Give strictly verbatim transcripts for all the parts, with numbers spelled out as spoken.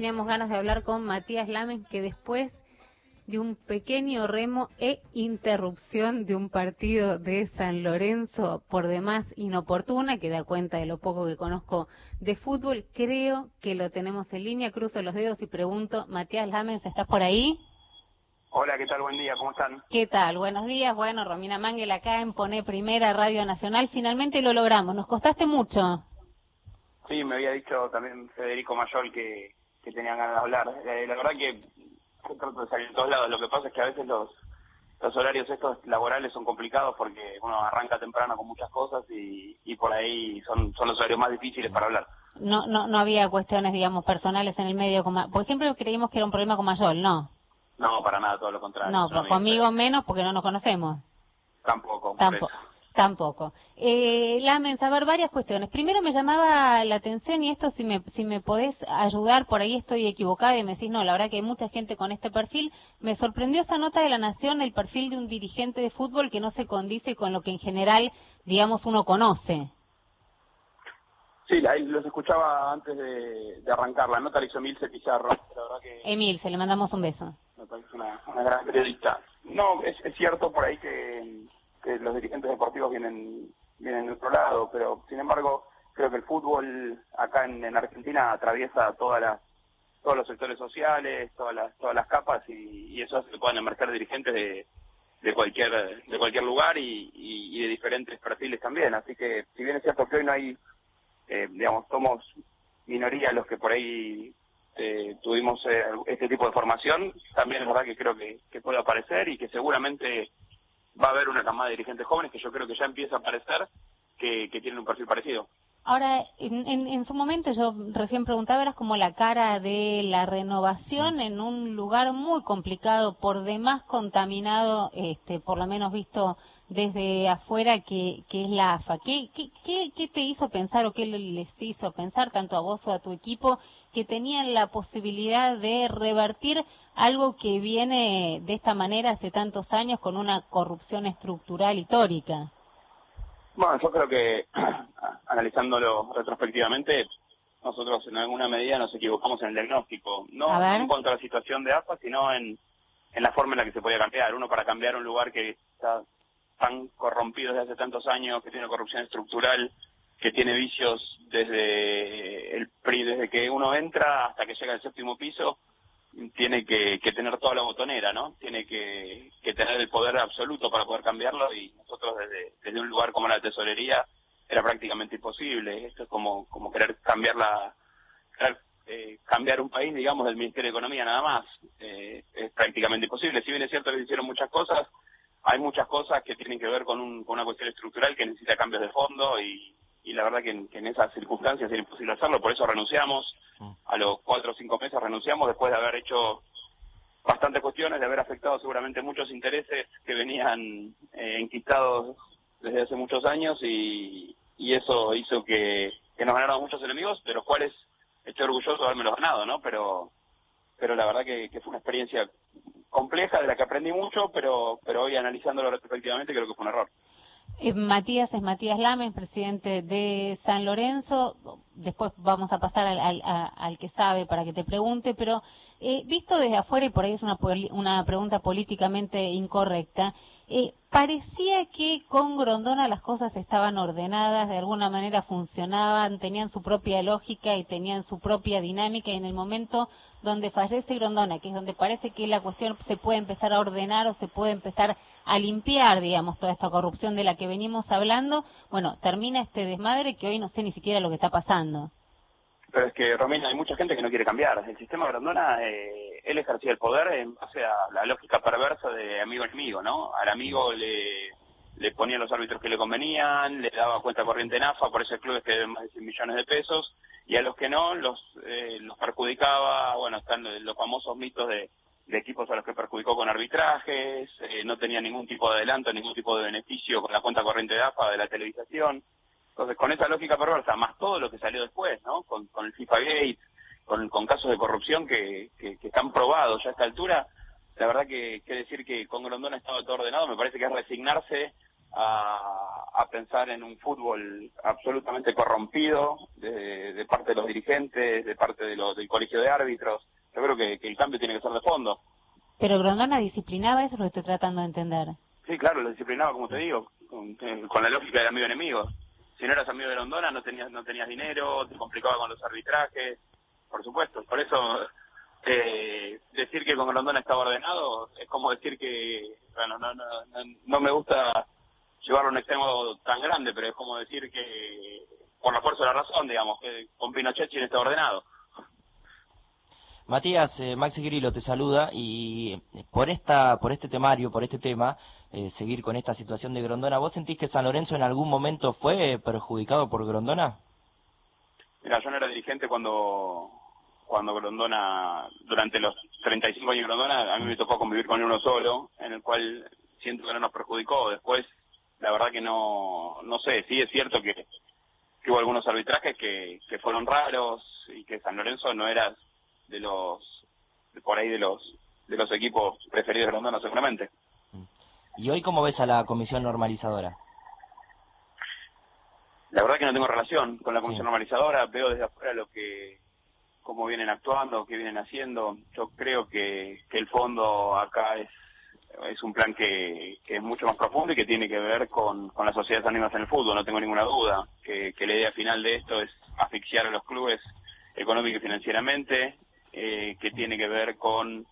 teníamos ganas de hablar con Matías Lamen, que después de un pequeño remo e interrupción de un partido de San Lorenzo, por demás inoportuna, que da cuenta de lo poco que conozco de fútbol, creo que lo tenemos en línea. Cruzo los dedos y pregunto, Matías Lamen, ¿estás por ahí? Hola, ¿qué tal? Buen día, ¿cómo están? ¿Qué tal? Buenos días. Bueno, Romina Mangel acá en Poné Primera, Radio Nacional. Finalmente lo logramos. ¿Nos costaste mucho? Sí, me había dicho también Federico Mayol que, que tenían ganas de hablar. Eh, la verdad que yo trato de salir de todos lados. Lo que pasa es que a veces los, los horarios estos laborales son complicados porque uno arranca temprano con muchas cosas y, y por ahí son, son los horarios más difíciles para hablar. No, no, no había cuestiones, digamos, personales en el medio, con Ma- porque siempre creímos que era un problema con Mayol, ¿no? No, para nada, todo lo contrario. No, pero conmigo menos porque no nos conocemos. Tampoco. Tampoco. Tampoco. Eh, Lamen, saber varias cuestiones. Primero me llamaba la atención, y esto si me si me podés ayudar, por ahí estoy equivocada y me decís, no, la verdad que hay mucha gente con este perfil. Me sorprendió esa nota de La Nación, el perfil de un dirigente de fútbol que no se condice con lo que en general, digamos, uno conoce. Sí, ahí los escuchaba antes de, de arrancar. La nota la hizo Emilce Pizarro. La verdad que Emil, se le mandamos un beso. me parece una, una gran periodista. No, es, es cierto por ahí que, que los dirigentes deportivos vienen vienen de otro lado, pero sin embargo creo que el fútbol acá en, en Argentina atraviesa todas las todos los sectores sociales, todas las todas las capas y, y eso hace que puedan emerger dirigentes de, de cualquier de cualquier lugar y, y, y de diferentes perfiles también. Así que si bien es cierto que hoy no hay, eh, digamos, somos minoría los que por ahí Eh, tuvimos eh, este tipo de formación, también es verdad que creo que, que puede aparecer y que seguramente va a haber una camada de dirigentes jóvenes que yo creo que ya empieza a aparecer que, que tienen un perfil parecido. Ahora, en, en, en su momento yo recién preguntaba, eras como la cara de la renovación en un lugar muy complicado, por demás contaminado, este, por lo menos visto desde afuera, que, que es la A F A. ¿Qué, qué, qué, ¿Qué te hizo pensar o qué les hizo pensar, tanto a vos o a tu equipo, que tenían la posibilidad de revertir algo que viene de esta manera hace tantos años con una corrupción estructural histórica? Bueno, yo creo que analizándolo retrospectivamente, nosotros en alguna medida nos equivocamos en el diagnóstico, no, no en cuanto a la situación de A F A, sino en, en la forma en la que se podía cambiar. Uno, para cambiar un lugar que está tan corrompido desde hace tantos años, que tiene corrupción estructural, que tiene vicios desde el P R I, desde que uno entra hasta que llega al séptimo piso, tiene que, que tener toda la botonera, ¿no? Tiene que, que tener el poder absoluto para poder cambiarlo, y nosotros desde, desde un lugar como la tesorería era prácticamente imposible. Esto es como, como querer cambiar la, querer, eh, cambiar un país, digamos, del Ministerio de Economía nada más. Eh, es prácticamente imposible. Si bien es cierto que se hicieron muchas cosas, hay muchas cosas que tienen que ver con, un, con una cuestión estructural que necesita cambios de fondo y, y la verdad que en, que en esas circunstancias era imposible hacerlo, por eso renunciamos. A los cuatro o cinco meses renunciamos después de haber hecho bastantes cuestiones, de haber afectado seguramente muchos intereses que venían eh, enquistados desde hace muchos años y, y eso hizo que, que nos ganaran muchos enemigos, de los cuales estoy orgulloso de haberme los ganado, ¿no? Pero pero la verdad que, que fue una experiencia compleja de la que aprendí mucho, pero pero hoy analizándolo retrospectivamente creo que fue un error. Eh, Matías es Matías Lamen, presidente de San Lorenzo. Después vamos a pasar al, al, a, al que sabe para que te pregunte, pero eh, visto desde afuera, y por ahí es una, una pregunta políticamente incorrecta, eh, parecía que con Grondona las cosas estaban ordenadas, de alguna manera funcionaban, tenían su propia lógica y tenían su propia dinámica, y en el momento donde fallece Grondona, que es donde parece que la cuestión se puede empezar a ordenar o se puede empezar a limpiar, digamos, toda esta corrupción de la que venimos hablando, bueno, termina este desmadre que hoy no sé ni siquiera lo que está pasando. Pero es que, Romina, hay mucha gente que no quiere cambiar. El sistema Grondona, eh, él ejercía el poder en base a la lógica perversa de amigo-enemigo, ¿no? Al amigo le, le ponía los árbitros que le convenían, le daba cuenta corriente en A F A, por eso hay clubes que deben más de cien millones de pesos, y a los que no, los eh, los perjudicaba. Bueno, están los famosos mitos de, de equipos a los que perjudicó con arbitrajes, eh, no tenía ningún tipo de adelanto, ningún tipo de beneficio con la cuenta corriente de A F A, de la televisación. Entonces, con esa lógica perversa, más todo lo que salió después, ¿no? Con, con el FIFA Gate, con, con casos de corrupción que, que, que están probados ya a esta altura, la verdad que, que decir que con Grondona estaba todo ordenado me parece que es resignarse a, a pensar en un fútbol absolutamente corrompido de, de parte de los dirigentes, de parte de los, del colegio de árbitros. Yo creo que, que el cambio tiene que ser de fondo. Pero Grondona disciplinaba, eso es lo que estoy tratando de entender. Sí, claro, lo disciplinaba, como te digo, con, con la lógica de amigo enemigo. Si no eras amigo de Grondona no tenías no tenías dinero, te complicaba con los arbitrajes, por supuesto. Por eso eh, decir que con Grondona estaba ordenado es como decir que, bueno, no, no, no, no me gusta llevarlo a un extremo tan grande, pero es como decir que por la fuerza de la razón, digamos, que con Pinochet Chile está ordenado. Matías, eh, Maxi Grillo te saluda y por esta por este temario, por este tema, eh, seguir con esta situación de Grondona, ¿vos sentís que San Lorenzo en algún momento fue perjudicado por Grondona? Mira, yo no era dirigente cuando cuando Grondona, durante los treinta y cinco años de Grondona, a mí me tocó convivir con uno solo, en el cual siento que no nos perjudicó. Después, la verdad que no no sé, sí es cierto que, que hubo algunos arbitrajes que, que fueron raros y que San Lorenzo no era de los de por ahí de los de los equipos preferidos de Grondona seguramente. ¿Y hoy cómo ves a la comisión normalizadora? La verdad que no tengo relación con la comisión sí. normalizadora, veo desde afuera lo que cómo vienen actuando, qué vienen haciendo. Yo creo que, que el fondo acá es es un plan que, que es mucho más profundo y que tiene que ver con, con las sociedades anónimas en el fútbol, no tengo ninguna duda, que, que la idea final de esto es asfixiar a los clubes económico y financieramente, eh, que tiene que ver con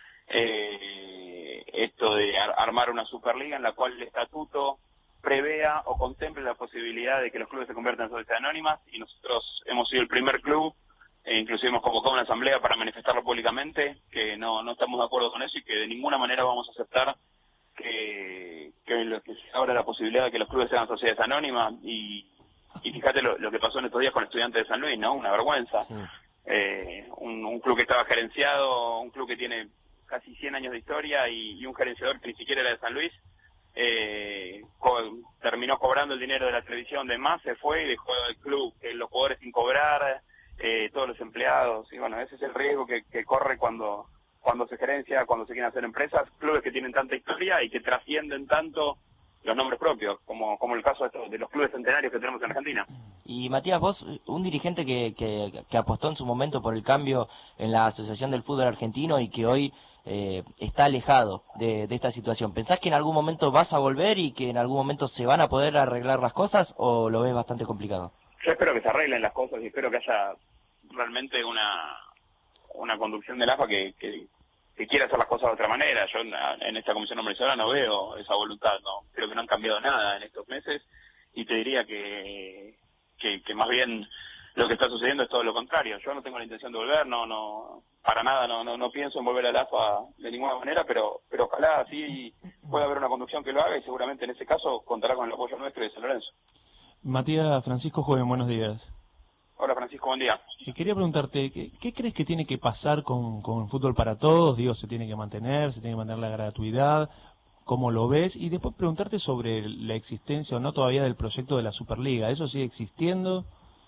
eh, esto de ar armar una superliga en la cual el estatuto prevea o contemple la posibilidad de que los clubes se conviertan en sociedades anónimas, y nosotros hemos sido el primer club, e inclusive hemos convocado una asamblea para manifestarlo públicamente, que no, no estamos de acuerdo con eso y que de ninguna manera vamos a aceptar que, que, lo, que se abra la posibilidad de que los clubes sean sociedades anónimas. Y, y fíjate lo, lo que pasó en estos días con Estudiantes de San Luis, ¿no? Una vergüenza. Sí. Eh, un, un club que estaba gerenciado, un club que tiene casi cien años de historia y, y un gerenciador que ni siquiera era de San Luis, eh, co terminó cobrando el dinero de la televisión de más, se fue y dejó el club, eh, los jugadores sin cobrar, eh, todos los empleados, y bueno, ese es el riesgo que, que corre cuando cuando se gerencia, cuando se quieren hacer empresas, clubes que tienen tanta historia y que trascienden tanto los nombres propios, como como el caso de, estos, de los clubes centenarios que tenemos en Argentina. Y Matías, vos, un dirigente que, que, que apostó en su momento por el cambio en la Asociación del Fútbol Argentino y que hoy eh, está alejado de, de esta situación, ¿pensás que en algún momento vas a volver y que en algún momento se van a poder arreglar las cosas o lo ves bastante complicado? Yo espero que se arreglen las cosas y espero que haya realmente una una conducción del A F A que, que, que quiera hacer las cosas de otra manera. Yo en, en esta comisión normalizadora no veo esa voluntad, no creo que no han cambiado nada en estos meses, y te diría que, que, que más bien lo que está sucediendo es todo lo contrario. Yo no tengo la intención de volver, no no para nada, no no, no pienso en volver al A F A de ninguna manera, pero pero ojalá sí pueda haber una conducción que lo haga, y seguramente en ese caso contará con el apoyo nuestro y de San Lorenzo. Matías, Francisco Joven, buenos días. Hola Francisco, buen día. Y quería preguntarte, ¿qué, ¿qué crees que tiene que pasar con, con Fútbol para Todos? Digo, ¿se tiene que mantener? ¿Se tiene que mantener la gratuidad? ¿Cómo lo ves? Y después preguntarte sobre la existencia o no todavía del proyecto de la Superliga. ¿Eso sigue existiendo?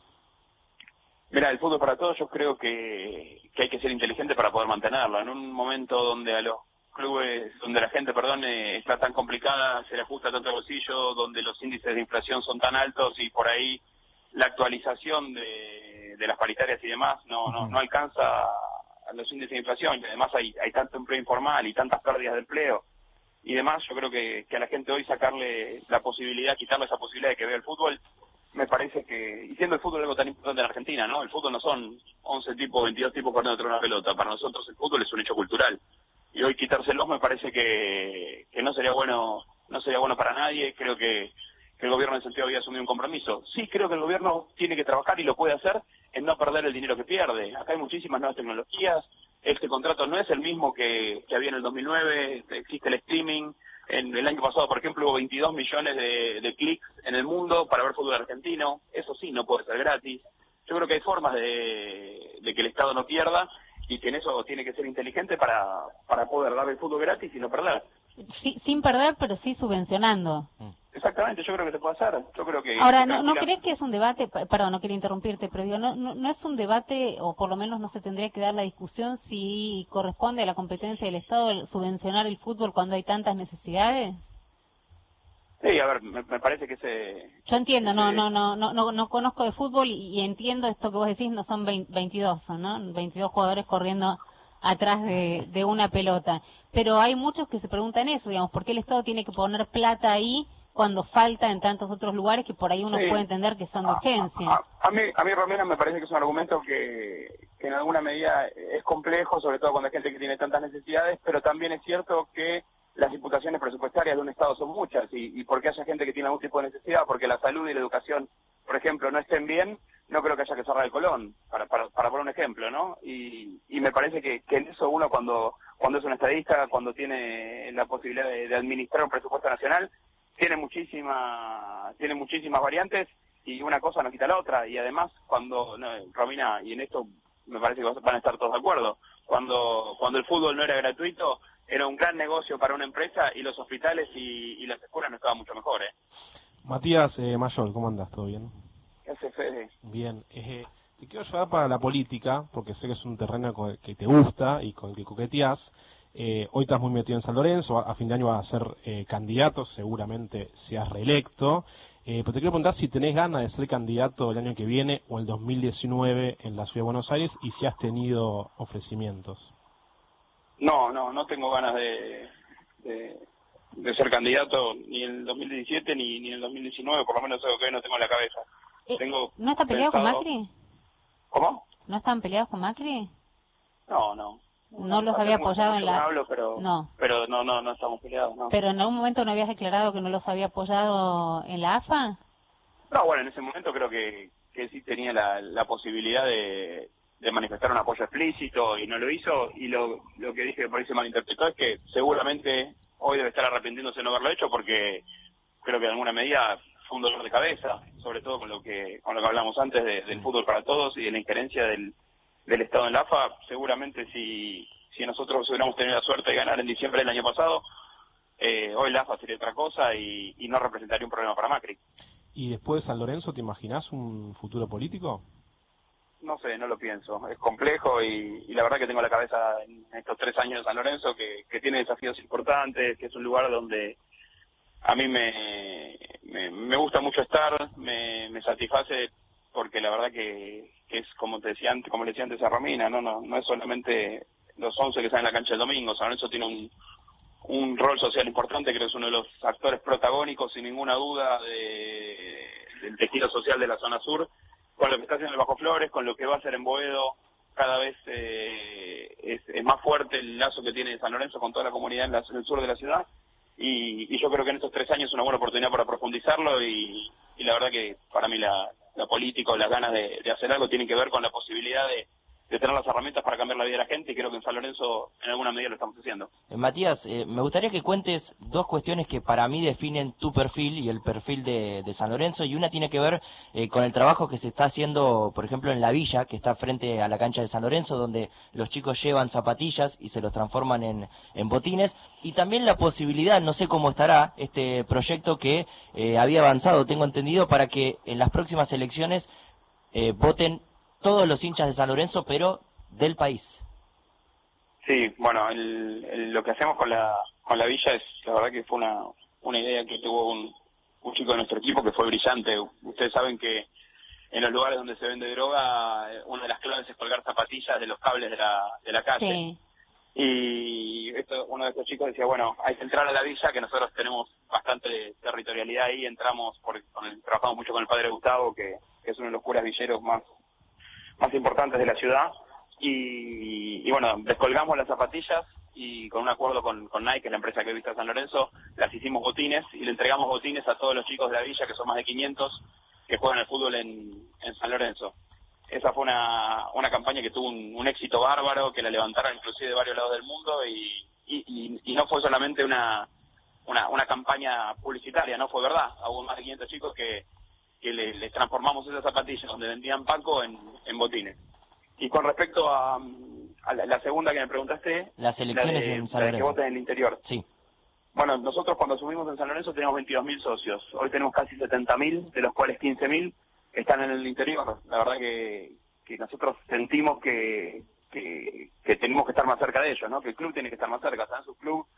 Mira, el Fútbol para Todos yo creo que, que hay que ser inteligente para poder mantenerlo. En un momento donde a los clubes, donde la gente, perdón, eh, está tan complicada, se le ajusta tanto el bolsillo, donde los índices de inflación son tan altos y por ahí la actualización de, de las paritarias y demás no, no, no alcanza a los índices de inflación, y además hay, hay tanto empleo informal y tantas pérdidas de empleo y demás. Yo creo que, que a la gente hoy sacarle la posibilidad, quitarle esa posibilidad de que vea el fútbol, me parece que, y siendo el fútbol algo tan importante en Argentina, ¿no? El fútbol no son once tipos, veintidós tipos corriendo detrás de una pelota. Para nosotros el fútbol es un hecho cultural, y hoy quitárselos me parece que, que no sería bueno, no sería bueno para nadie. Creo que, que el gobierno en ese sentido había asumido un compromiso. Sí, creo que el gobierno tiene que trabajar, y lo puede hacer, en no perder el dinero que pierde. Acá hay muchísimas nuevas tecnologías, este contrato no es el mismo que, que había en el dos mil nueve, existe el streaming. En el año pasado, por ejemplo, hubo veintidós millones de, de clics en el mundo para ver fútbol argentino. Eso sí, no puede ser gratis. Yo creo que hay formas de, de que el Estado no pierda, y que en eso tiene que ser inteligente para, para poder dar el fútbol gratis y no perder. Sí, sin perder, pero sí subvencionando. Exactamente, yo creo que se puede hacer. Yo creo que Ahora, ¿no, ¿no crees que es un debate? Perdón, no quería interrumpirte, pero digo, no, no, no es un debate, o por lo menos no se tendría que dar la discusión si corresponde a la competencia del Estado subvencionar el fútbol cuando hay tantas necesidades? Sí, a ver, me, me parece que ese... Yo entiendo, no, ese... no, no, no, no, no conozco de fútbol y, y entiendo esto que vos decís, no son veintidós, ¿no? veintidós jugadores corriendo atrás de, de una pelota. Pero hay muchos que se preguntan eso, digamos, ¿por qué el Estado tiene que poner plata ahí cuando falta en tantos otros lugares que por ahí uno sí. puede entender que son de urgencia? A, a, a mí, a mí Romina, me parece que es un argumento que, que en alguna medida es complejo, sobre todo cuando hay gente que tiene tantas necesidades, pero también es cierto que las imputaciones presupuestarias de un Estado son muchas, y, y porque haya gente que tiene algún tipo de necesidad, porque la salud y la educación, por ejemplo, no estén bien, no creo que haya que cerrar el Colón, para, para, para poner un ejemplo, ¿no? Y, y me parece que, que en eso uno cuando, cuando es un estadista, cuando tiene la posibilidad de, de administrar un presupuesto nacional, tiene muchísima, tiene muchísimas variantes, y una cosa no quita la otra, y además cuando, no, Romina, y en esto me parece que van a estar todos de acuerdo, cuando, cuando el fútbol no era gratuito, era un gran negocio para una empresa y los hospitales y, y las escuelas no estaban mucho mejor, ¿eh? Matías eh, Mayol, ¿cómo andás? ¿Todo bien? ¿Qué hace, Fede? Bien. Eh, te quiero llevar para la política, porque sé que es un terreno con el que te gusta y con el que coqueteás. Eh, hoy estás muy metido en San Lorenzo, a, a fin de año vas a ser eh, candidato, seguramente seas reelecto. Eh, pero te quiero preguntar si tenés ganas de ser candidato el año que viene o el dos mil diecinueve en la Ciudad de Buenos Aires y si has tenido ofrecimientos. No, no, no tengo ganas de, de, de ser candidato ni en el dos mil diecisiete ni, ni en el dos mil diecinueve, por lo menos algo que hoy no tengo en la cabeza. Eh, tengo ¿No está peleado pensado... con Macri? ¿Cómo? ¿No están peleados con Macri? No, no. No los había apoyado en la... Hablo, pero, no. Pero no, no, no estamos peleados, no. ¿Pero en algún momento no habías declarado que no los había apoyado en la A F A? No, bueno, en ese momento creo que, que sí tenía la, la posibilidad de... de manifestar un apoyo explícito y no lo hizo, y lo, lo que dije que por ahí se malinterpretó es que seguramente hoy debe estar arrepintiéndose de no haberlo hecho, porque creo que en alguna medida fue un dolor de cabeza, sobre todo con lo que con lo que hablamos antes de, del fútbol para todos y de la injerencia del, del Estado en la A F A. Seguramente si, si nosotros hubiéramos tenido la suerte de ganar en diciembre del año pasado, eh, hoy la A F A sería otra cosa y, y no representaría un problema para Macri. ¿Y después de San Lorenzo te imaginás un futuro político? No sé, no lo pienso. Es complejo y, y la verdad que tengo la cabeza en estos tres años de San Lorenzo que, que tiene desafíos importantes, que es un lugar donde a mí me, me, me gusta mucho estar, me, me satisface porque la verdad que, que es como te decía antes, como le decía antes a Romina, no, no, no es solamente los once que salen a la cancha el domingo. San Lorenzo tiene un, un rol social importante, creo que es uno de los actores protagónicos sin ninguna duda de, del tejido social de la zona sur, con lo que está haciendo el Bajo Flores, con lo que va a hacer en Boedo. Cada vez eh, es, es más fuerte el lazo que tiene San Lorenzo con toda la comunidad en, la, en el sur de la ciudad, y, y yo creo que en estos tres años es una buena oportunidad para profundizarlo, y, y la verdad que para mí la, la política o las ganas de, de hacer algo tienen que ver con la posibilidad de, de tener las herramientas para cambiar la vida de la gente, y creo que en San Lorenzo en alguna medida lo estamos haciendo. Eh, Matías, eh, me gustaría que cuentes dos cuestiones que para mí definen tu perfil y el perfil de, de San Lorenzo, y una tiene que ver eh, con el trabajo que se está haciendo, por ejemplo, en la villa, que está frente a la cancha de San Lorenzo, donde los chicos llevan zapatillas y se los transforman en, en botines, y también la posibilidad, no sé cómo estará, este proyecto que eh, había avanzado, tengo entendido, para que en las próximas elecciones eh, voten todos los hinchas de San Lorenzo, pero del país. Sí, bueno, el, el, lo que hacemos con la con la villa es, la verdad que fue una, una idea que tuvo un, un chico de nuestro equipo que fue brillante. Ustedes saben que en los lugares donde se vende droga, una de las claves es colgar zapatillas de los cables de la, de la calle. Sí. Y esto, uno de estos chicos decía, bueno, hay que entrar a la villa, que nosotros tenemos bastante territorialidad ahí, entramos, por, con el, trabajamos mucho con el padre Gustavo, que, que es uno de los curas villeros más más importantes de la ciudad, y, y bueno, descolgamos las zapatillas y con un acuerdo con, con Nike, que es la empresa que viste a San Lorenzo, las hicimos botines y le entregamos botines a todos los chicos de la villa, que son más de quinientos, que juegan al fútbol en, en San Lorenzo. Esa fue una, una campaña que tuvo un, un éxito bárbaro, que la levantaron inclusive de varios lados del mundo, y, y, y, y no fue solamente una, una, una campaña publicitaria, no fue verdad, hubo más de quinientos chicos que que les le transformamos esas zapatillas donde vendían Paco en, en botines. Y con respecto a, a la, la segunda que me preguntaste, las elecciones la de, en San la Lorenzo, de que voten en el interior. Sí. Bueno, nosotros cuando asumimos en San Lorenzo teníamos veintidós mil socios. Hoy tenemos casi setenta mil, de los cuales quince mil están en el interior. La verdad que, que nosotros sentimos que, que, que tenemos que estar más cerca de ellos, ¿no? Que el club tiene que estar más cerca. Está en su club,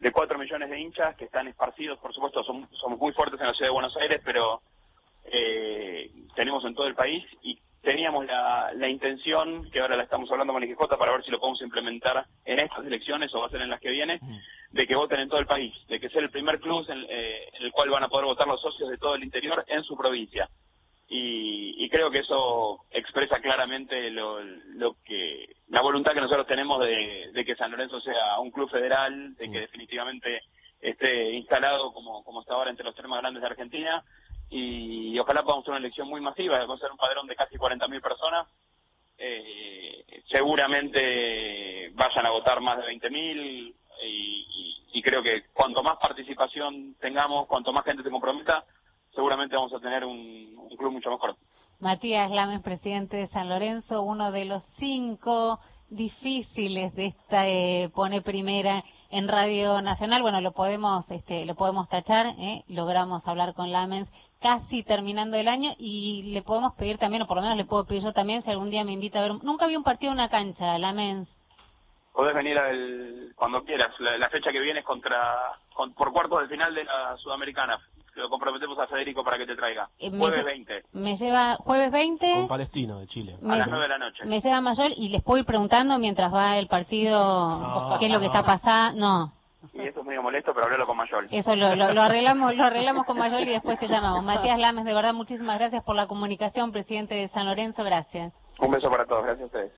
de cuatro millones de hinchas que están esparcidos, por supuesto, son, somos muy fuertes en la ciudad de Buenos Aires, pero eh, tenemos en todo el país y teníamos la, la intención, que ahora la estamos hablando con I G J para ver si lo podemos implementar en estas elecciones o va a ser en las que vienen, de que voten en todo el país, de que sea el primer club en, eh, en el cual van a poder votar los socios de todo el interior en su provincia. Y, y creo que eso expresa claramente lo, lo que la voluntad que nosotros tenemos de, de que San Lorenzo sea un club federal, de que definitivamente esté instalado como, como está ahora entre los tres más grandes de Argentina, y, y ojalá podamos tener una elección muy masiva, va a ser un padrón de casi cuarenta mil personas, eh, seguramente vayan a votar más de veinte mil, y, y, y creo que cuanto más participación tengamos, cuanto más gente se comprometa, seguramente vamos a tener un, un club mucho mejor. Matías Lames, presidente de San Lorenzo, uno de los cinco difíciles de esta eh, Pone Primera en Radio Nacional. Bueno, lo podemos este, lo podemos tachar, ¿eh? Logramos hablar con Lames casi terminando el año y le podemos pedir también, o por lo menos le puedo pedir yo también, si algún día me invita a ver... Nunca vi un partido en una cancha, Lames. Podés venir al, cuando quieras. La, la fecha que viene es contra con, por cuartos de final de la Sudamericana. Lo comprometemos a Federico para que te traiga. Eh, jueves veinte. Me lleva jueves veinte. Con Palestino de Chile. A las nueve de la noche. Me lleva Mayol y les puedo ir preguntando mientras va el partido no, qué es lo que no. está pasando. No. Y eso es medio molesto, pero hablalo con Mayol. Eso lo, lo, lo arreglamos lo arreglamos con Mayol y después te llamamos. Matías Lames, de verdad, muchísimas gracias por la comunicación, presidente de San Lorenzo. Gracias. Un beso para todos. Gracias a ustedes.